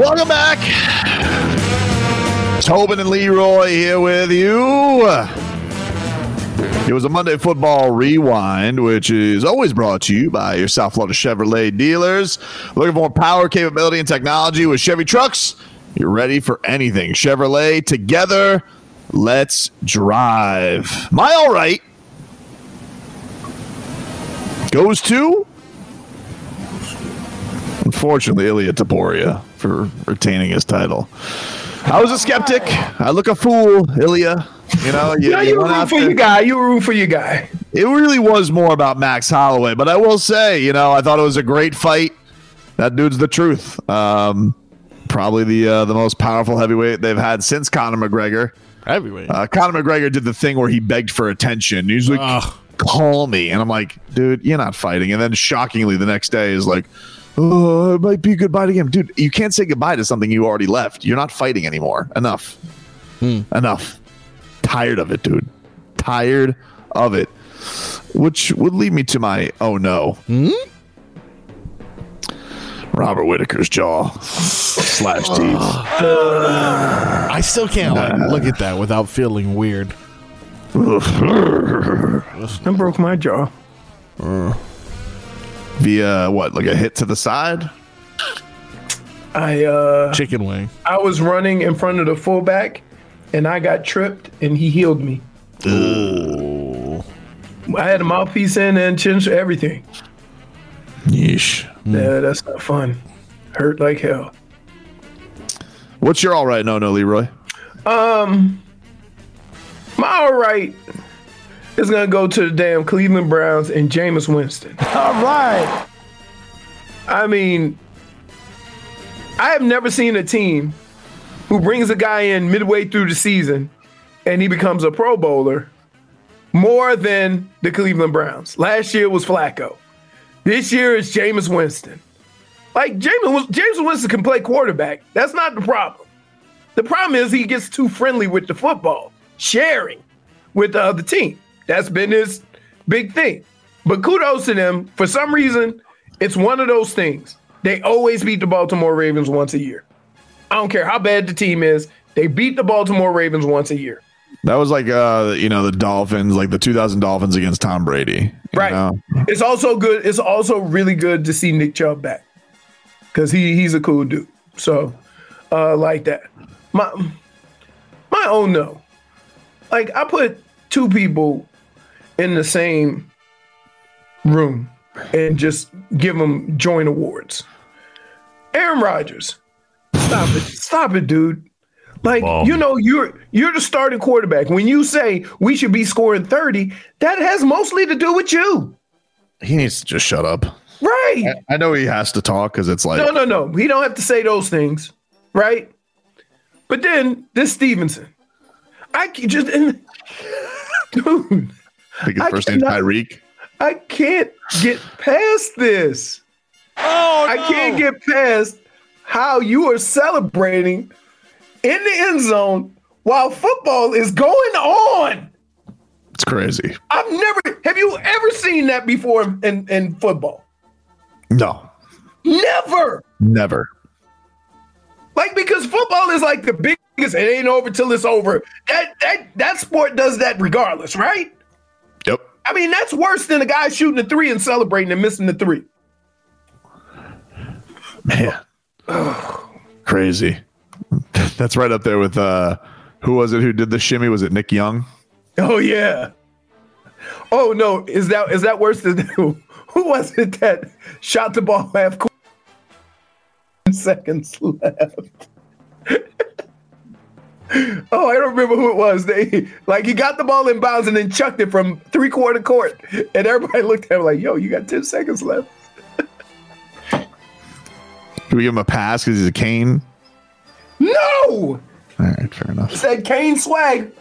Welcome back. Tobin and Leroy here with you. It was a Monday Football Rewind, which is always brought to you by your South Florida Chevrolet dealers. Looking for more power, capability, and technology with Chevy trucks? You're ready for anything. Chevrolet, together, let's drive. My all right goes to, unfortunately, Ilya Taporia for retaining his title. I was a skeptic. I look a fool, Ilya. You know, you were rooting for your guy. You were rooting for your guy. It really was more about Max Holloway, but I will say, you know, I thought it was a great fight. That dude's the truth. Probably the most powerful heavyweight they've had since Conor McGregor. Heavyweight. Conor McGregor did the thing where he begged for attention. He's like, call me. And I'm like, dude, you're not fighting. And then shockingly, the next day is like, oh, it might be goodbye to him. Dude, you can't say goodbye to something you already left. You're not fighting anymore. Enough. Enough. Tired of it, dude. Tired of it. Which would lead me to my oh no. Robert Whittaker's jaw / teeth. I still can't look at that without feeling weird. I broke my jaw. Via what? Like a hit to the side? Chicken wing. I was running in front of the fullback, and I got tripped, and he healed me. Ooh. I had a mouthpiece in and chin, everything. Yeesh. Yeah, that's not fun. Hurt like hell. What's your all right? No, Leroy. My all right is gonna go to the damn Cleveland Browns and Jameis Winston. All right. I mean, I have never seen a team who brings a guy in midway through the season and he becomes a Pro Bowler more than the Cleveland Browns. Last year was Flacco. This year is Jameis Winston. Like, Jameis Winston can play quarterback. That's not the problem. The problem is he gets too friendly with the football, sharing with the other team. That's been his big thing. But kudos to them. For some reason, it's one of those things. They always beat the Baltimore Ravens once a year. I don't care how bad the team is. They beat the Baltimore Ravens once a year. That was like, the Dolphins, like the 2000 Dolphins against Tom Brady. Right. Know? It's also good. It's also really good to see Nick Chubb back because he's a cool dude. So, like that. My oh no. Like, I put two people in the same room and just give them joint awards. Aaron Rodgers. Stop it, dude. Like, you know, you're the starting quarterback. When you say we should be scoring 30, that has mostly to do with you. He needs to just shut up. Right. I know he has to talk because it's like... No. He don't have to say those things. Right? But then, this Stevenson. Dude. I think his first name's Tyreek. I can't get past this. Oh, no. I can't get past how you are celebrating in the end zone while football is going on. It's crazy. Have you ever seen that before in football? No. Never. Like, because football is like the biggest, it ain't over till it's over. That sport does that regardless, right? Yep. I mean, that's worse than a guy shooting a three and celebrating and missing the three. Man. Crazy. That's right up there with who was it who did the shimmy? Was it Nick Young? Oh yeah. Oh no, is that worse than who was it that shot the ball half court? Seconds left. Oh, I don't remember who it was. He got the ball in bounds and then chucked it from 3/4 court, and everybody looked at him like, "Yo, you got 10 seconds left." Do we give him a pass because he's a Kane? No. All right, fair enough. It's that Kane swag.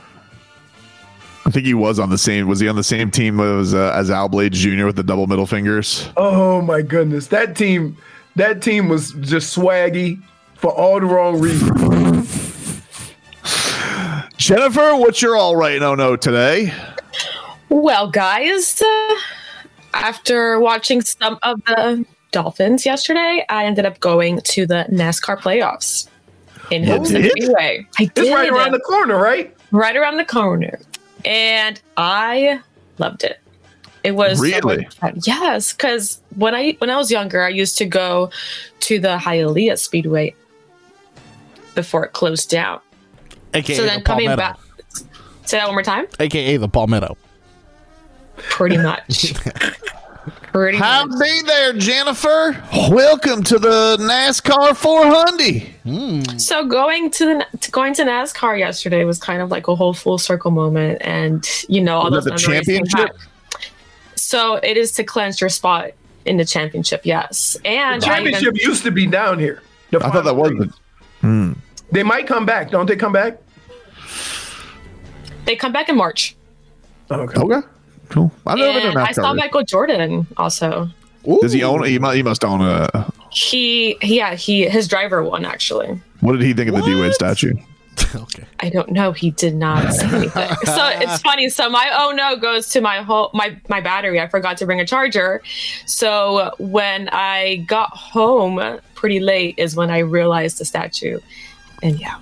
I think he was on the same. Was he on the same team as Al Blades Jr. with the double middle fingers? Oh my goodness, that team was just swaggy for all the wrong reasons. Jennifer, what's your all right no today? Well, guys, after watching some of the Dolphins yesterday, I ended up going to the NASCAR playoffs in Homestead Speedway. I did. It's right around the corner, right? Right around the corner. And I loved it. It was really yes, because when I was younger, I used to go to the Hialeah Speedway before it closed down. AKA so then coming back, say that one more time. AKA the Palmetto. Pretty much. Howdy there, Jennifer. Welcome to the NASCAR 400. So going to NASCAR yesterday was kind of like a whole full circle moment, and all those memories. The championship. So it is to cleanse your spot in the championship, yes. And the championship used to be down here. I thought that wasn't. They might come back. Don't they come back? They come back in March. Okay. Cool. I saw Michael Jordan also. Ooh. Does he own? He must own a. His driver won actually. What did he think of the D-Wade statue? Okay. I don't know. He did not say anything. So it's funny. So my no goes to my battery. I forgot to bring a charger. So when I got home pretty late is when I realized the statue, and yeah.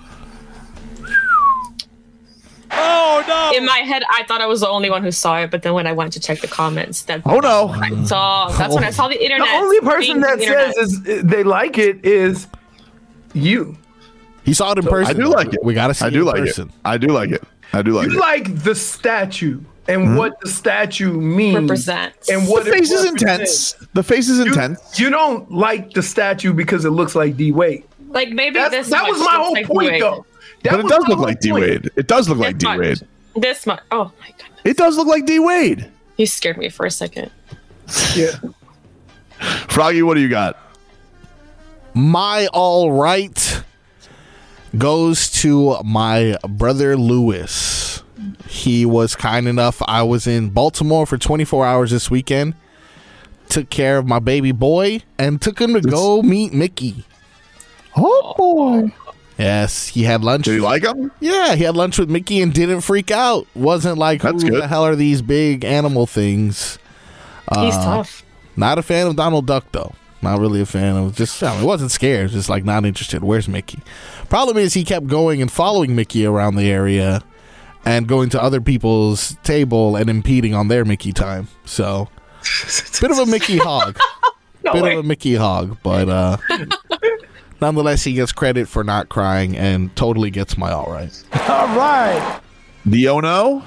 Oh no! In my head, I thought I was the only one who saw it, but then when I went to check the comments, that's when I saw the internet. The only person that says is they like it is you. He saw it in person. I do like it. We got to see it in person. I do like it. You like the statue and what the statue means. Represents. And what the face is intense. The face is intense. You don't like the statue because it looks like D-Wade. Like maybe that was my whole point, though. But it does look like D-Wade. It does look like D-Wade. This much. Oh my goodness. It does look like D-Wade. You scared me for a second. Yeah. Froggy, what do you got? My all right goes to my brother Lewis. He was kind enough. I was in Baltimore for 24 hours this weekend. Took care of my baby boy and took him to go meet Mickey. Oh boy. Yes, he had lunch. Did you like him? Yeah, he had lunch with Mickey and didn't freak out. Wasn't like, who the hell are these big animal things? He's tough. Not a fan of Donald Duck, though. Not really a fan of he wasn't scared, just like not interested. Where's Mickey? Problem is he kept going and following Mickey around the area and going to other people's table and impeding on their Mickey time. So, bit of a Mickey hog. Of a Mickey hog, but nonetheless, he gets credit for not crying and totally gets my all right. All right. The oh no?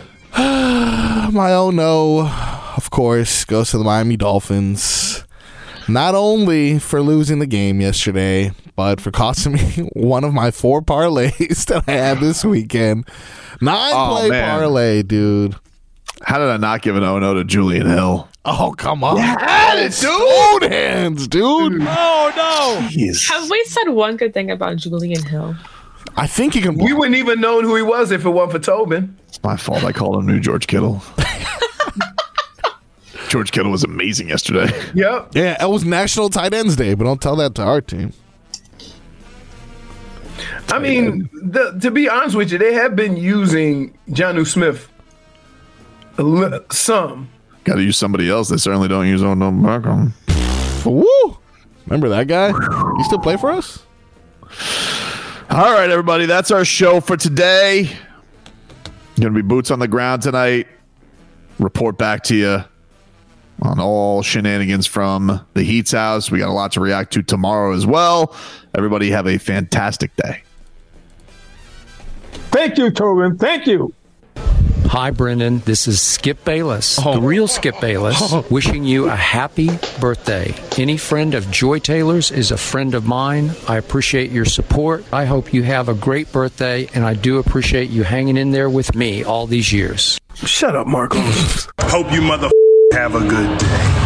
My oh no, of course, goes to the Miami Dolphins. Not only for losing the game yesterday, but for costing me one of my 4 parlays that I had this weekend. 9-play parlay, dude. How did I not give an oh no to Julian Hill? Oh, come on. Yeah, dude. Hands, dude. Oh, no. Jeez. Have we said one good thing about Julian Hill? I think he can. We wouldn't even known who he was if it weren't for Tobin. It's my fault. I called him new George Kittle. George Kittle was amazing yesterday. Yep. Yeah, it was National Tight Ends Day, but don't tell that to our team. I mean, to be honest with you, they have been using Jonnu Smith some. Got to use somebody else. They certainly don't use Odell Beckham. Woo! Remember that guy? You still play for us? All right, everybody. That's our show for today. Going to be boots on the ground tonight. Report back to you on all shenanigans from the Heat's house. We got a lot to react to tomorrow as well. Everybody have a fantastic day. Thank you, Tobin. Thank you. Hi, Brendan. This is Skip Bayless, the real Skip Bayless, wishing you a happy birthday. Any friend of Joy Taylor's is a friend of mine. I appreciate your support. I hope you have a great birthday, and I do appreciate you hanging in there with me all these years. Shut up, Marcos. Hope you mother have a good day.